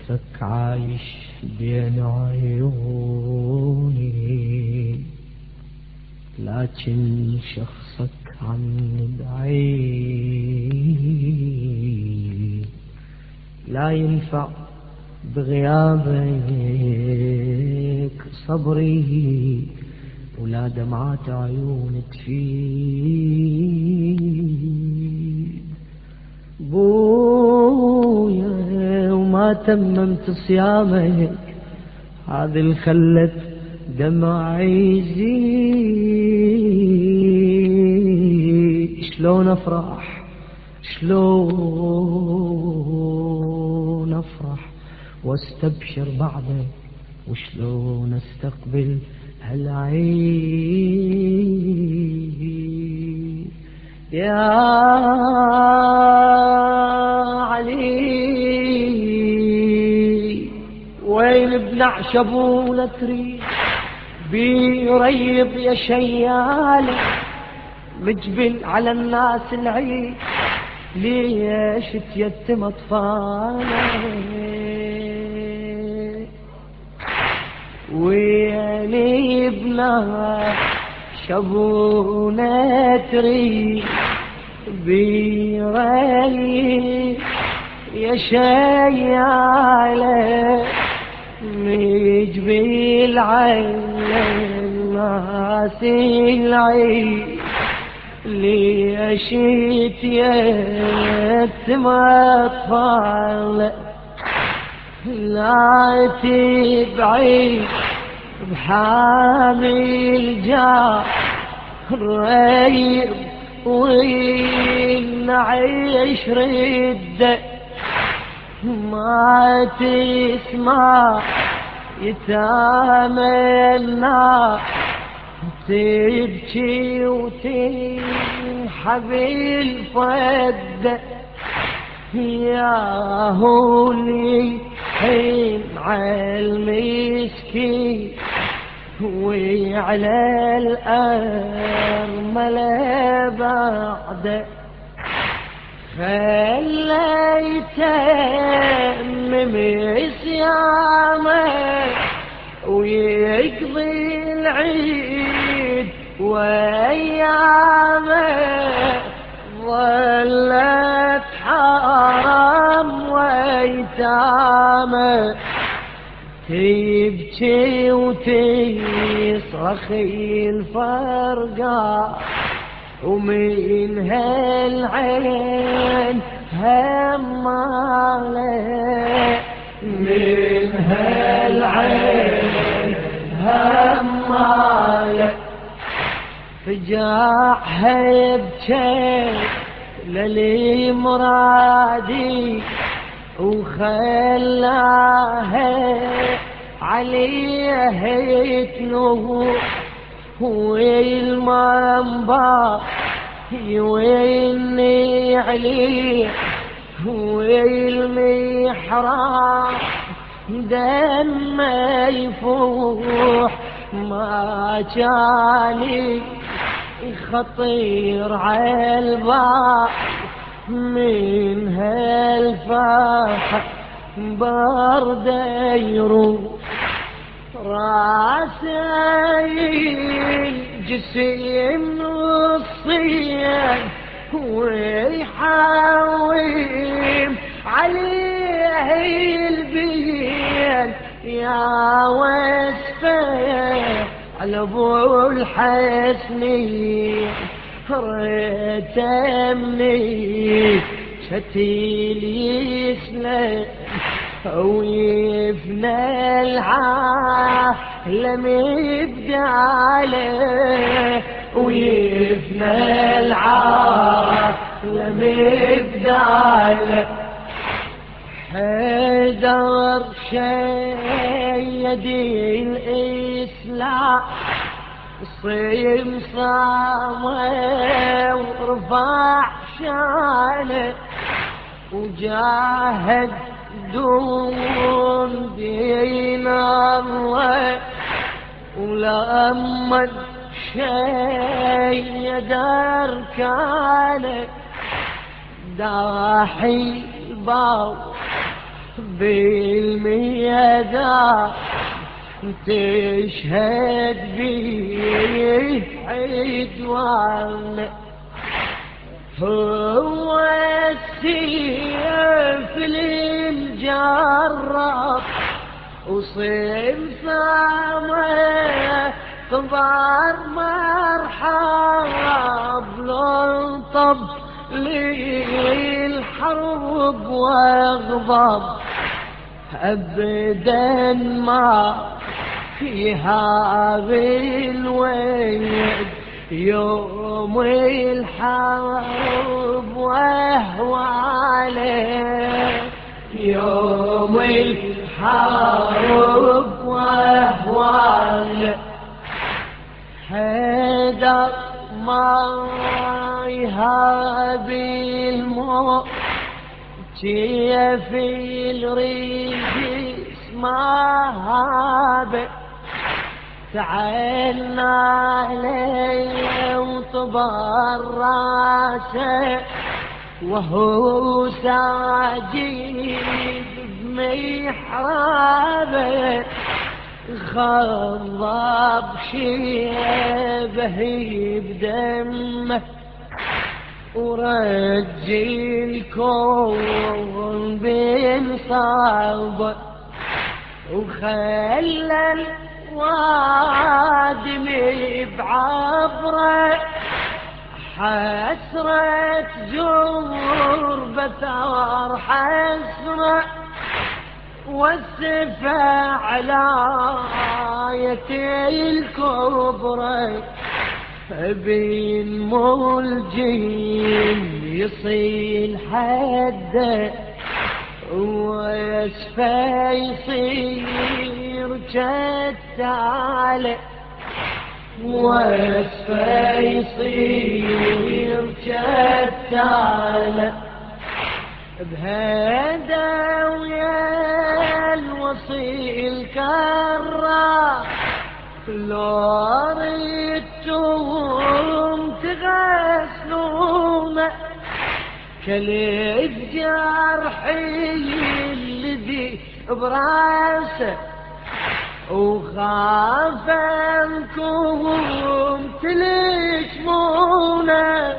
شفك عايش بين عيوني، لكن شخصك عني بعيد. لا ينفع بغيابك صبري، ولا دمعات عيونك تفيد. بويا وما تممت صيامك، هذه اللي خلت دمعي يزيد. شلون افرح شلون افرح واستبشر بعدك، وشلون استقبل هالعيد. يا علي وين ابن عشبون تريد بيريض يا شيالي، مجبل على الناس العيد، ليش تيتم اطفالي. ويلي ابن شبون تريد بيريض يا شيالي، مجبل على الناس العيد، ليش تيتم اطفال. لا تبعد بحامل جار ريب، ونعيش رده ما تسمع يتاملنا، تبكي وتنحب الفد. يا هولي حين عالمسكين وعلى الأرمل بعد، خليته من صيامه ويقضي العيد وايامه، ظلت حرام ويتامه، تبكي وتصرخ الفرقة، ومن هالعين هماله، من هالعين هماله. فجاعها يبكي للي مرادي، وخلاها عليه يتنوه، والمنبر يويني عليه، والمحراب دم يفوح. ما جاني خطير عالباب من هالفرحة برد يروح، راسي الجسيم نصين ويحاوم عليه البين. يا وصفه على ابو الحسني رتمني، شتيل يسلم ويفنى العالم بداله، ويفنى العالم بداله. حيدر شيدي الإسلام صيم صامه ورفع شانه، وجاهد دون دين الله، ولما شيد أركانه داحي الباب بالميدان تشهد بيه عدوان، هو السيف المجرب وصمصامه كبار مرحب، لنطب للحرب واغضب ابدا ما فيها بالويد، يوم الحرب وهو عليه، يوم الحرب وهو عليه. حيدر ما يهاب الموت في الريق اسمها به، تعالنا عليه وطبر راسه وهو ساجد بمحرابه، خضب شيبه بدمه ورجي الكون بانصابه، وخلى الوادم بعبره حسرة جربة ثار حسرة، والسفة على آية الكبرى بين ملجم يصيل حده، ويسفى يصير كالتالي، ويسفى يصير كالتالي. بهذا ويا الوصيل كرة لو ريتم تغسلونه، كليت جرحي الذي براسه، وخاف انكم تلشمونه،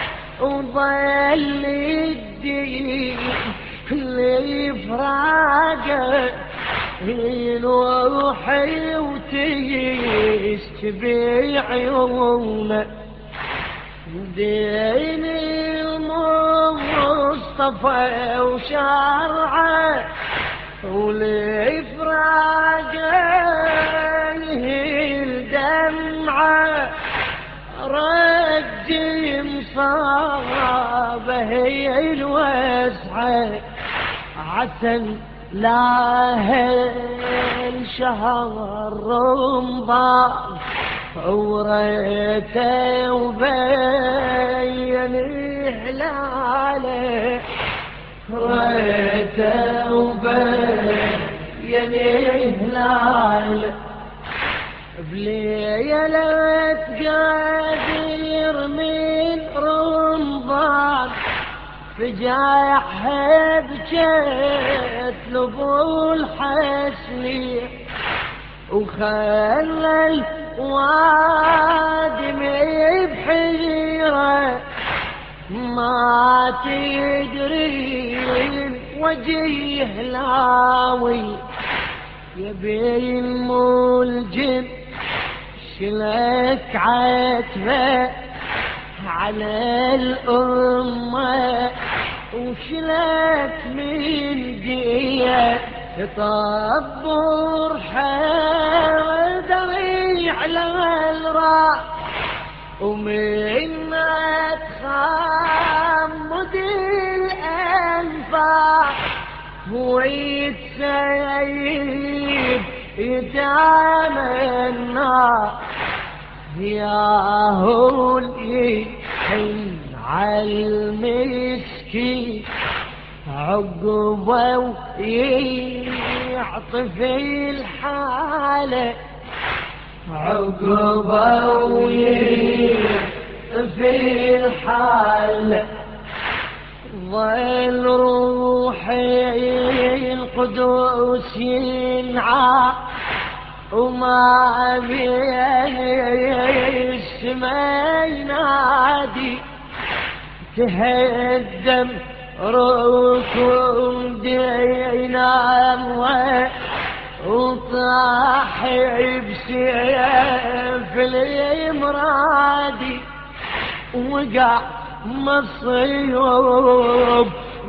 وظل الدين اللي فراقه ينوحي وتشتبي عيونه، دين المصطفى وشرعه ولفراقه الدمعه، رجي مصابه الوسعه، عسل لاهل شهر رمضان وريته وبين هلاله، ريته وبين هلاله. بليلة قادر من رمضان فجاحها بجت لبو الحسني، وخلى الوادم بحيرة ما تدري وجه لاوي، يبي الملجم شلك عتبه على الأمة، وشلك من ديه تطبر حذري على الراس، ومنا تخمد الأنفاس، ويتسيب يدام النار، ياهو يحن عالمسكين عقبه ويعطف الحالة، عقبه ويعطف الحالة، ظل روحي القدوس ينعى وما بين السما ينادي تهدم ركوب دينام وطاح بسيف الامرادي وقع مصيوب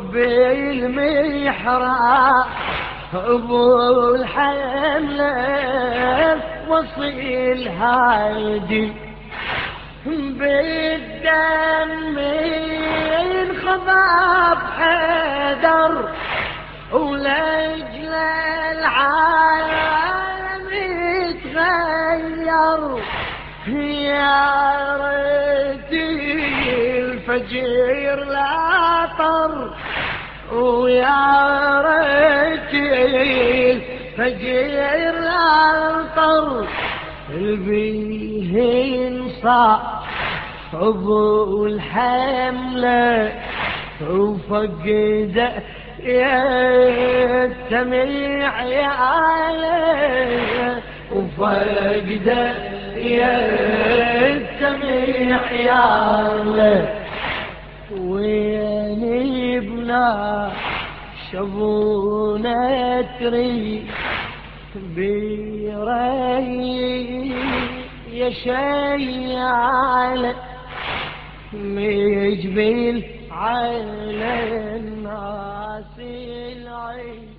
بالمحراب ابو الحمله وصيل هادي بالدم انخضب حيدر ولأجل العالم يتغير يا ريتي الفجر لا طر ويا ريتي الفجر لا طر البيهن صار ابو الحمله وفقد يستمع يا علي وفقد يستمع يا علي وين ابنا شبونا تري بري يا شيال مجبل على الناس العين